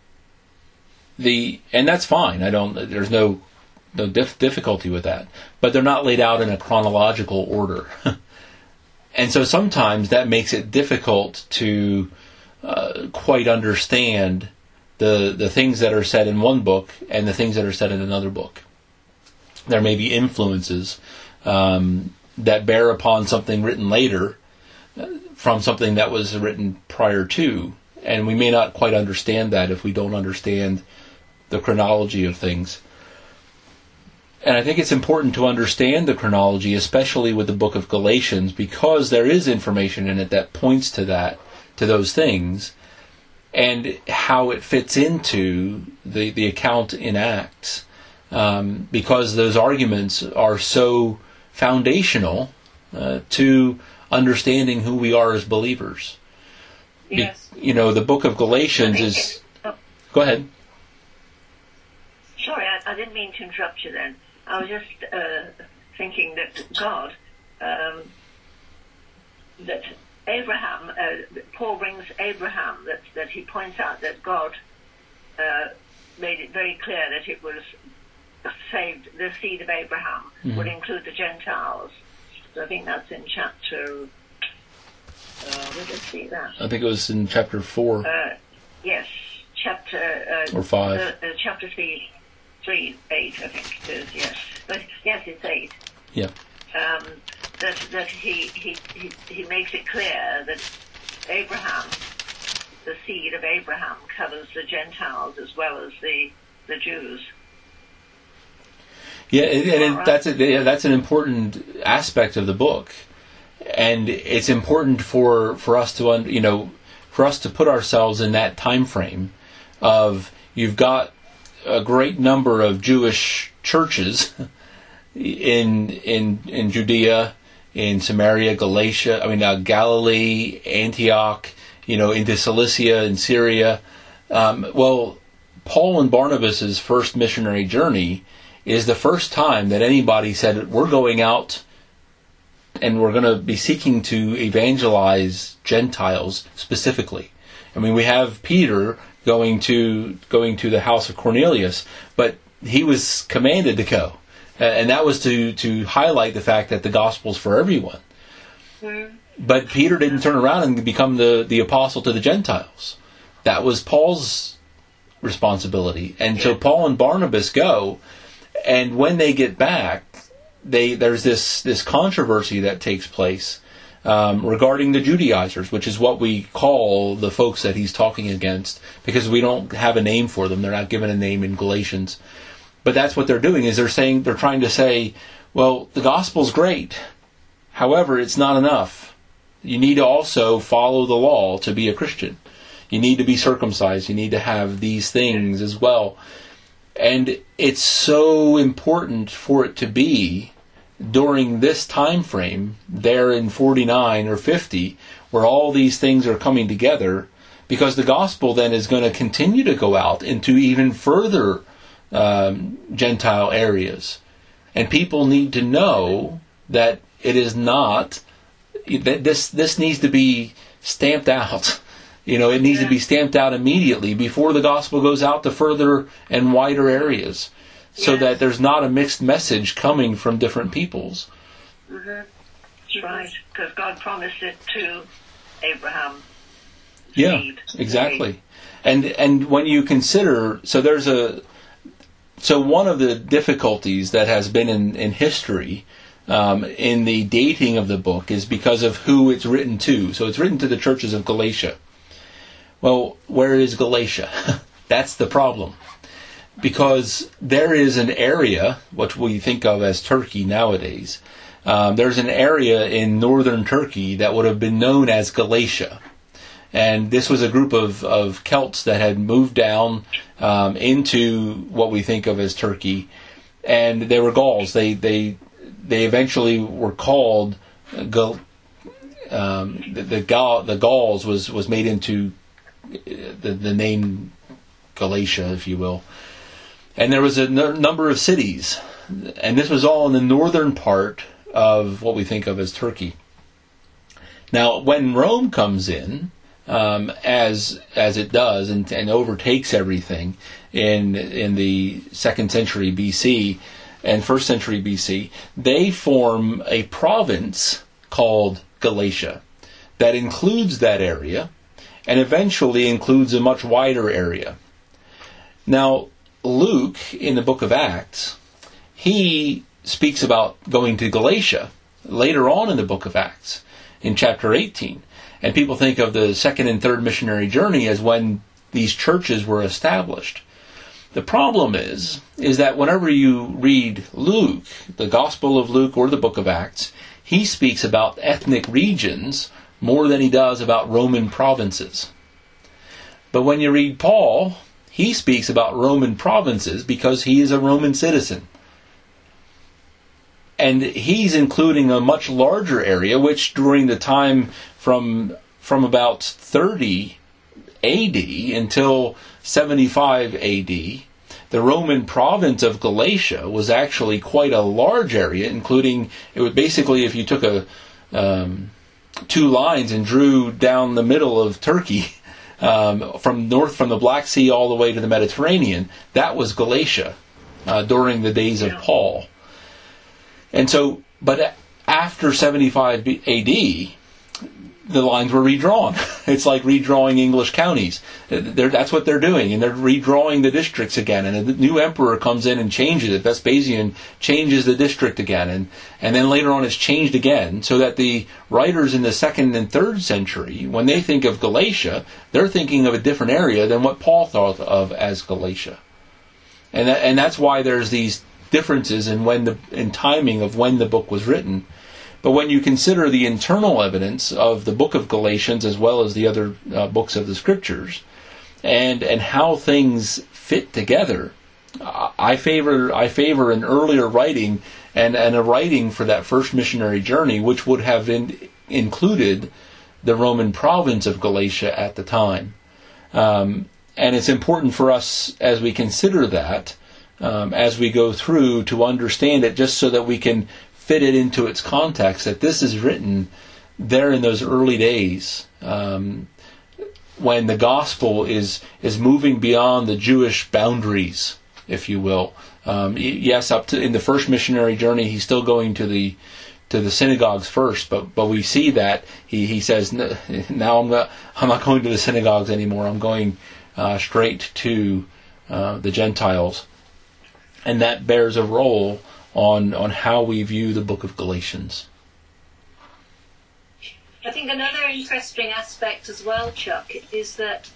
that's fine. There's no difficulty with that. But they're not laid out in a chronological order. And so sometimes that makes it difficult to quite understand the things that are said in one book and the things that are said in another book. There may be influences that bear upon something written later from something that was written prior to, and we may not quite understand that if we don't understand the chronology of things. And I think it's important to understand the chronology, especially with the book of Galatians, because there is information in it that points to those things, and how it fits into the account in Acts, because those arguments are so foundational to understanding who we are as believers. Yes. The book of Galatians is... Go ahead. Sorry, I didn't mean to interrupt you then. I was just thinking that God, that Abraham, Paul brings Abraham, that he points out that God made it very clear that it was saved, the seed of Abraham would include the Gentiles. So I think that's in chapter, where did I see that? I think it was in chapter 4. Yes, chapter... or 5. Chapter 3, 8, I think it is, yes. But yes, it's 8. Yeah. That he makes it clear that Abraham, the seed of Abraham, covers the Gentiles as well as the Jews. Yeah, and that's an important aspect of the book, and it's important for us to for us to put ourselves in that time frame of, you've got a great number of Jewish churches in Judea, in Samaria, Galilee, Antioch, into Cilicia and Syria. Paul and Barnabas' first missionary journey is the first time that anybody said, we're going out and we're going to be seeking to evangelize Gentiles specifically. We have Peter going to the house of Cornelius, but he was commanded to go. And that was to highlight the fact that the gospel's for everyone. But Peter didn't turn around and become the apostle to the Gentiles. That was Paul's responsibility. And so Paul and Barnabas go, and when they get back, there's this controversy that takes place regarding the Judaizers, which is what we call the folks that he's talking against, because we don't have a name for them. They're not given a name in Galatians. But that's what they're doing, is they're trying to say, well, the gospel's great. However, it's not enough. You need to also follow the law to be a Christian. You need to be circumcised. You need to have these things as well. And it's so important for it to be during this time frame, there in 49 or 50, where all these things are coming together, because the gospel then is going to continue to go out into even further Gentile areas. And people need to know that it is not, that this needs to be stamped out. It needs to be stamped out immediately before the gospel goes out to further and wider areas, so that there's not a mixed message coming from different peoples. Mm-hmm. That's right, because God promised it to Abraham. Yeah, exactly. And when you consider, so one of the difficulties that has been in history in the dating of the book is because of who it's written to. So it's written to the churches of Galatia. Well, where is Galatia? That's the problem. Because there is an area, what we think of as Turkey nowadays, there's an area in northern Turkey that would have been known as Galatia. And this was a group of Celts that had moved down into what we think of as Turkey. And they were Gauls. They eventually were called, the Gauls was made into the name Galatia, if you will. And there was a number of cities, and this was all in the northern part of what we think of as Turkey. Now, when Rome comes in, as it does, and overtakes everything in the 2nd century BC and 1st century BC, they form a province called Galatia that includes that area, and eventually includes a much wider area. Now, Luke, in the book of Acts, he speaks about going to Galatia later on in the book of Acts, in chapter 18. And people think of the 2nd and 3rd missionary journey as when these churches were established. The problem is that whenever you read Luke, the Gospel of Luke or the book of Acts, he speaks about ethnic regions more than he does about Roman provinces. But when you read Paul, he speaks about Roman provinces because he is a Roman citizen. And he's including a much larger area, which during the time from about 30 AD until 75 AD, the Roman province of Galatia was actually quite a large area, including, it would basically, if you took two lines and drew down the middle of Turkey, from the Black Sea all the way to the Mediterranean, that was Galatia during the days of Paul. And so, but after 75 AD, the lines were redrawn. It's like redrawing English counties. That's what they're doing, and they're redrawing the districts again. And the new emperor comes in and changes it. Vespasian changes the district again, and then later on it's changed again, so that the writers in the 2nd and 3rd century, when they think of Galatia, they're thinking of a different area than what Paul thought of as Galatia. And that's why there's these differences in timing of when the book was written. But when you consider the internal evidence of the book of Galatians as well as the other books of the Scriptures, and how things fit together, I favor an earlier writing and a writing for that first missionary journey, which would have included the Roman province of Galatia at the time. And it's important for us as we consider that, as we go through, to understand it, just so that we can fit it into its context, that this is written there in those early days, when the gospel is moving beyond the Jewish boundaries, if you will. Yes, up to in the first missionary journey, he's still going to the synagogues first, but we see that he says, now I'm not going to the synagogues anymore. I'm going straight to the Gentiles, and that bears a role on how we view the book of Galatians. I think another interesting aspect as well, Chuck, is that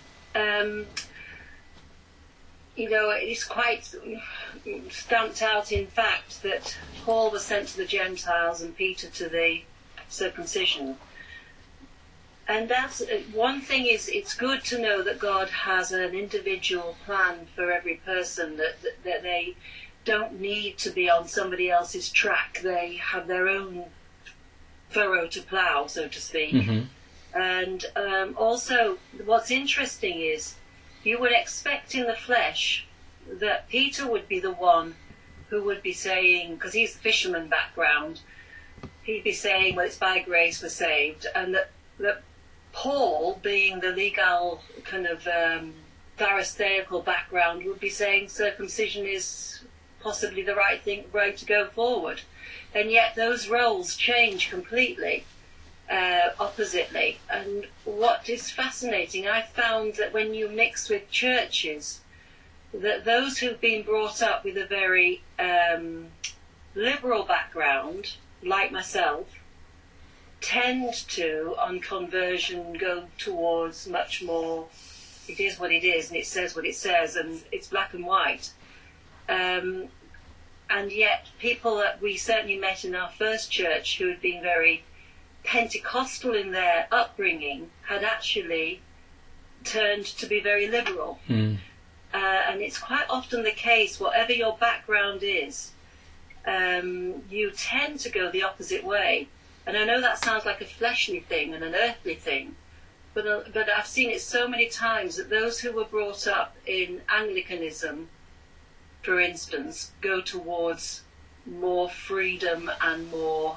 it's quite stamped out in fact that Paul was sent to the Gentiles and Peter to the circumcision. And that's one thing. Is it's good to know that God has an individual plan for every person, that they don't need to be on somebody else's track. They have their own furrow to plough, so to speak. Mm-hmm. And also, what's interesting is you would expect in the flesh that Peter would be the one who would be saying, because he's the fisherman background, he'd be saying, well, it's by grace we're saved, and that Paul, being the legal kind of Pharisaical background, would be saying circumcision is possibly the right to go forward. And yet those roles change completely, oppositely. And what is fascinating, I found that when you mix with churches, that those who've been brought up with a very liberal background, like myself, tend to, on conversion, go towards much more, it is what it is, and it says what it says, and it's black and white. And yet people that we certainly met in our first church who had been very Pentecostal in their upbringing had actually turned to be very liberal. Mm. And it's quite often the case, whatever your background is, you tend to go the opposite way. And I know that sounds like a fleshly thing and an earthly thing, but I've seen it so many times that those who were brought up in Anglicanism, for instance, go towards more freedom and more,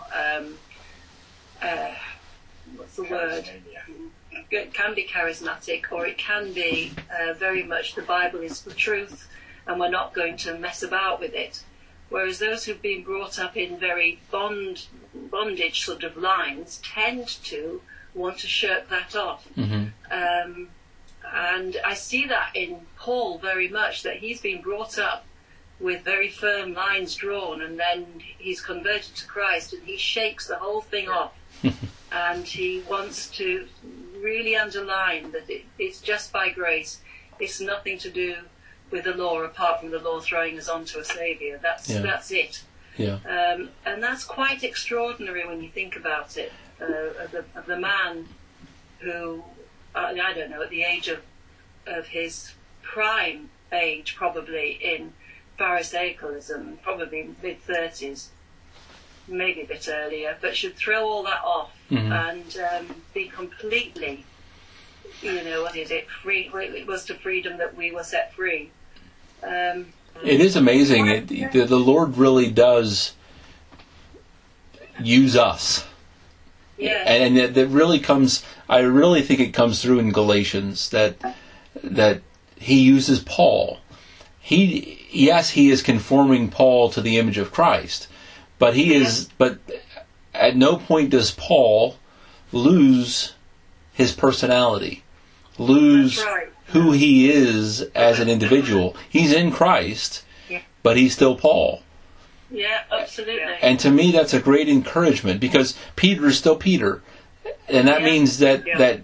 what's the word? It can be charismatic, or it can be very much the Bible is the truth and we're not going to mess about with it. Whereas those who've been brought up in very bondage sort of lines tend to want to shirk that off. Mm-hmm. And I see that in Paul very much, that he's been brought up with very firm lines drawn, and then he's converted to Christ and he shakes the whole thing off. And he wants to really underline that it's just by grace. It's nothing to do with the law, apart from the law throwing us onto a saviour. That's it. Yeah. And that's quite extraordinary when you think about it. Of the man who, I don't know, at the age of his prime age, probably in Pharisaicalism, probably mid-30s, maybe a bit earlier, but should throw all that off. Mm-hmm. And be completely, what is it, free? It was to freedom that we were set free. It is amazing. The Lord really does use us. Yeah. And that really comes, I really think it comes through in Galatians that he uses Paul. He is conforming Paul to the image of Christ, but but at no point does Paul lose his personality, lose who he is as an individual. He's in Christ, but he's still Paul. Yeah, absolutely. And to me, that's a great encouragement, because Peter is still Peter, and that means that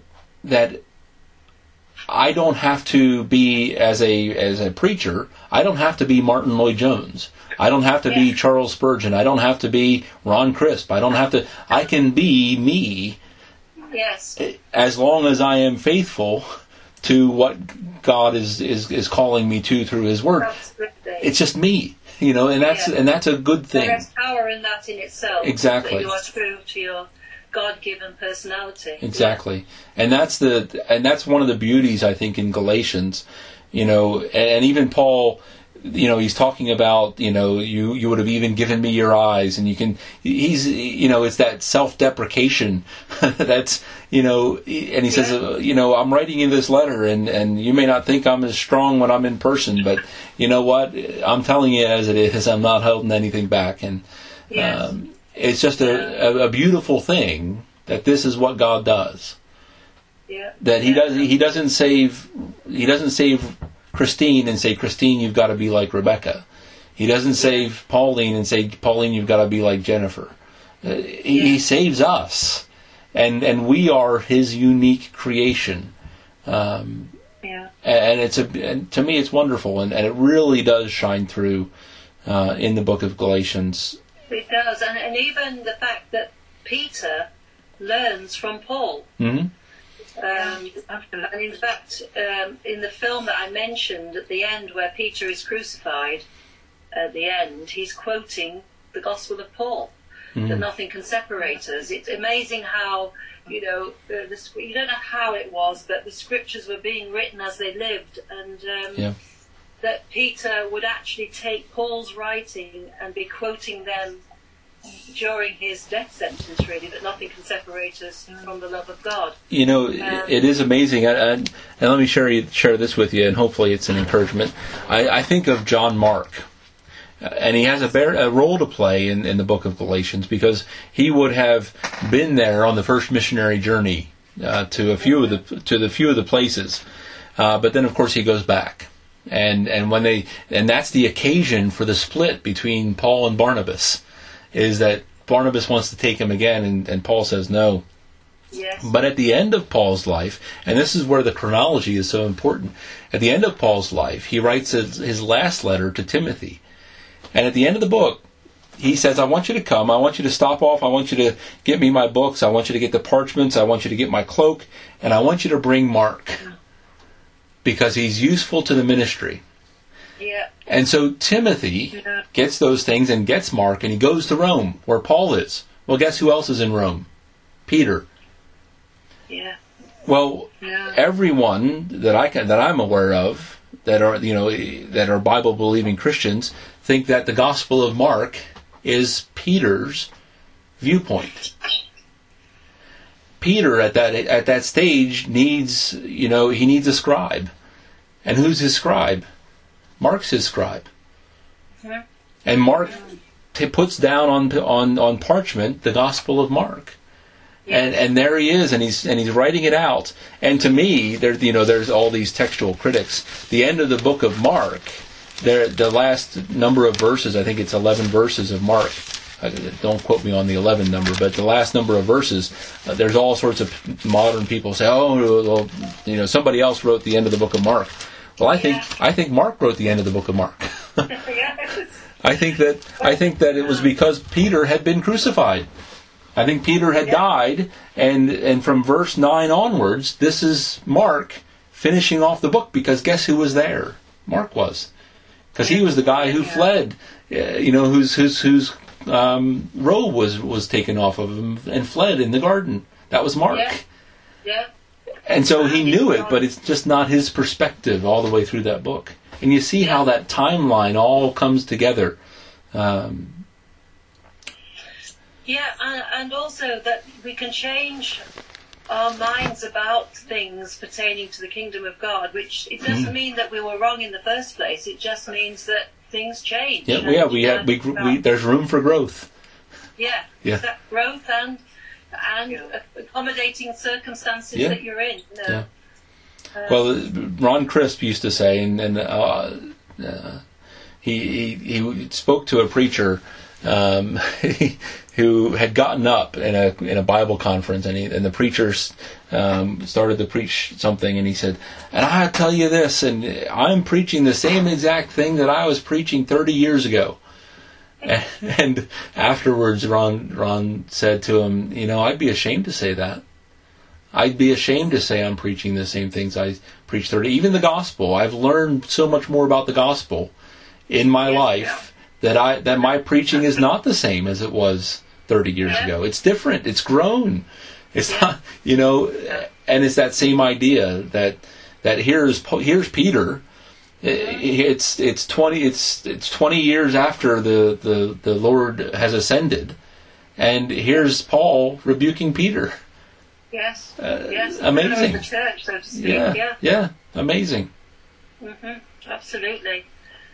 I don't have to be, as a preacher, I don't have to be Martin Lloyd-Jones. I don't have to be Charles Spurgeon. I don't have to be Ron Crisp. I can be me. Yes. As long as I am faithful to what God is calling me to through His Word. Absolutely. It's just me, and that's a good thing. There's power in that in itself. Exactly. That you are true to your God-given personality. Exactly, and that's one of the beauties, I think, in Galatians, and even Paul, he's talking about, you would have even given me your eyes, and it's that self-deprecation that's, and he says, I'm writing you this letter, and you may not think I'm as strong when I'm in person, but you know what, I'm telling you as it is, I'm not holding anything back, and it's just a beautiful thing that this is what God does. Yeah. That He doesn't save Christine and say, Christine, you've got to be like Rebecca. He doesn't save Pauline and say, Pauline, you've got to be like Jennifer. He saves us, and we are His unique creation. And to me, it's wonderful, and it really does shine through in the book of Galatians. It does, and even the fact that Peter learns from Paul. Mm-hmm. And in fact, in the film that I mentioned at the end, where Peter is crucified, at the end, he's quoting the Gospel of Paul, that nothing can separate us. It's amazing how, you don't know how it was, but the scriptures were being written as they lived, and that Peter would actually take Paul's writing and be quoting them during his death sentence, really, that nothing can separate us from the love of God. It is amazing, and let me share this with you, and hopefully it's an encouragement. I think of John Mark, and he has a role to play in the book of Galatians, because he would have been there on the first missionary journey to the few of the places, but then of course he goes back, and that's the occasion for the split between Paul and Barnabas. Is that Barnabas wants to take him again, and Paul says no. Yes. But at the end of Paul's life, and this is where the chronology is so important, at the end of Paul's life, he writes his last letter to Timothy. And at the end of the book, he says, I want you to come, I want you to stop off, I want you to get me my books, I want you to get the parchments, I want you to get my cloak, and I want you to bring Mark, because he's useful to the ministry. Yeah. And so Timothy gets those things and gets Mark, and he goes to Rome, where Paul is. Well, guess who else is in Rome? Peter. Yeah. Well, everyone that I'm aware of that are Bible believing Christians think that the Gospel of Mark is Peter's viewpoint. Peter at that stage needs a scribe. And who's his scribe? Mark's his scribe. And Mark puts down on parchment the Gospel of Mark. And there he is, and he's writing it out. And to me, there's all these textual critics. The end of the book of Mark, the last number of verses, I think it's 11 verses of Mark. Don't quote me on the 11 number, but the last number of verses, there's all sorts of modern people say, oh, well, somebody else wrote the end of the book of Mark. Well, I think Mark wrote the end of the book of Mark. I think that it was because Peter had been crucified. I think Peter had died, and from verse 9 onwards, this is Mark finishing off the book, because guess who was there? Mark was. Because he was the guy who fled, whose robe was taken off of him and fled in the garden. That was Mark. Yeah. And so he knew it, but it's just not his perspective all the way through that book. And you see how that timeline all comes together. And also that we can change our minds about things pertaining to the kingdom of God, which it doesn't mean that we were wrong in the first place. It just means that things change. There's room for growth. Yeah. That growth and accommodating circumstances that you're in. Well, Ron Crisp used to say, and he spoke to a preacher who had gotten up in a Bible conference, and the preacher started to preach something, and he said, and I tell you this, and I'm preaching the same exact thing that I was preaching 30 years ago. And afterwards, Ron said to him, I'd be ashamed to say that. I'd be ashamed to say I'm preaching the same things I preached 30. Even the gospel, I've learned so much more about the gospel in my life that my preaching is not the same as it was 30 years ago. It's different. It's grown. It's not, and it's that same idea that here's Peter. It's 20 years after the Lord has ascended, and here's Paul rebuking Peter. Yes. Amazing. The church, so to speak. Yeah. Amazing. Absolutely.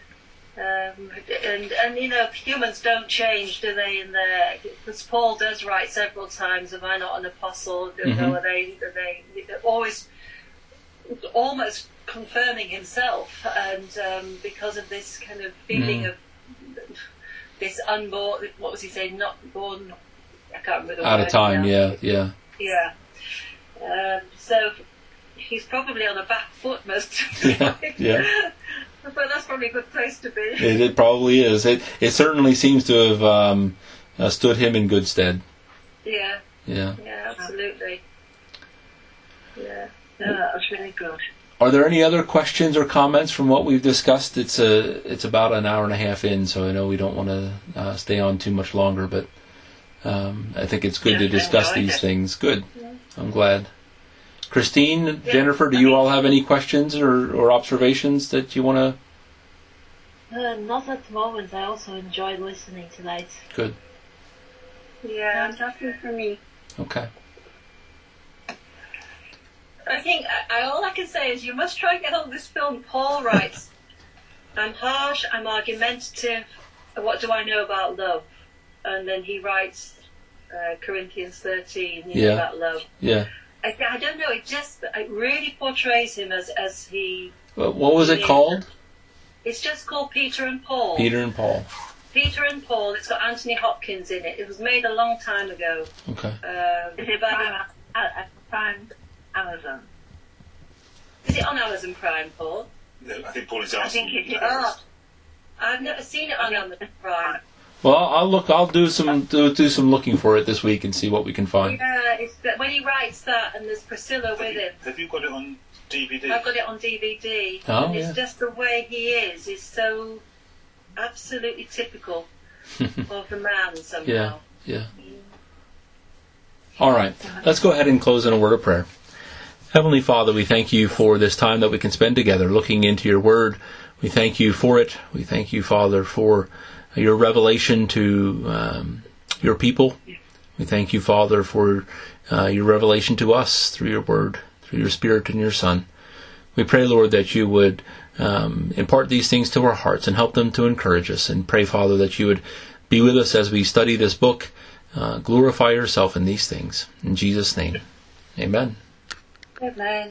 And humans don't change, do they? Because Paul does write several times, "Am I not an apostle?" Are they always almost confirming himself, and because of this kind of feeling of this unborn, what was he saying? Not born. I can't remember the out word of time. now. Yeah. So he's probably on a back foot most of the time. Yeah. But that's probably a good place to be. It probably is. It certainly seems to have stood him in good stead. Yeah. Yeah. Yeah, absolutely. Yeah. No, that was really good. Are there any other questions or comments from what we've discussed? It's about an hour and a half in, so I know we don't want to stay on too much longer, but I think it's good to discuss these things. Good. Yeah. I'm glad. Christine, Jennifer, do you all have any questions or observations that you want to? Not at the moment. I also enjoyed listening tonight. Good. Yeah, nothing for me. Okay. I think all I can say is you must try and get on this film. Paul writes, I'm harsh, I'm argumentative, what do I know about love? And then he writes Corinthians 13, about love. Yeah. I don't know, it really portrays him as he... What was it called? It's just called Peter and Paul. Peter and Paul. Peter and Paul. It's got Anthony Hopkins in it. It was made a long time ago. Okay. Is it Prime Amazon? Is it on Amazon Prime, Paul? No, I think Paul is asking. I think it is. Oh, I've never seen it on Amazon Prime. Well, I'll look. I'll do some looking for it this week and see what we can find. Yeah, it's when he writes that, and there's Priscilla with him. Have you got it on DVD? I've got it on DVD. Oh, and it's just the way he is. He's so absolutely typical of the man somehow. Yeah. All right. Let's go ahead and close in a word of prayer. Heavenly Father, we thank you for this time that we can spend together looking into your word. We thank you for it. We thank you, Father, for your revelation to your people. We thank you, Father, for your revelation to us through your word, through your Spirit and your Son. We pray, Lord, that you would impart these things to our hearts and help them to encourage us. And pray, Father, that you would be with us as we study this book. Glorify yourself in these things. In Jesus' name, amen. Amen.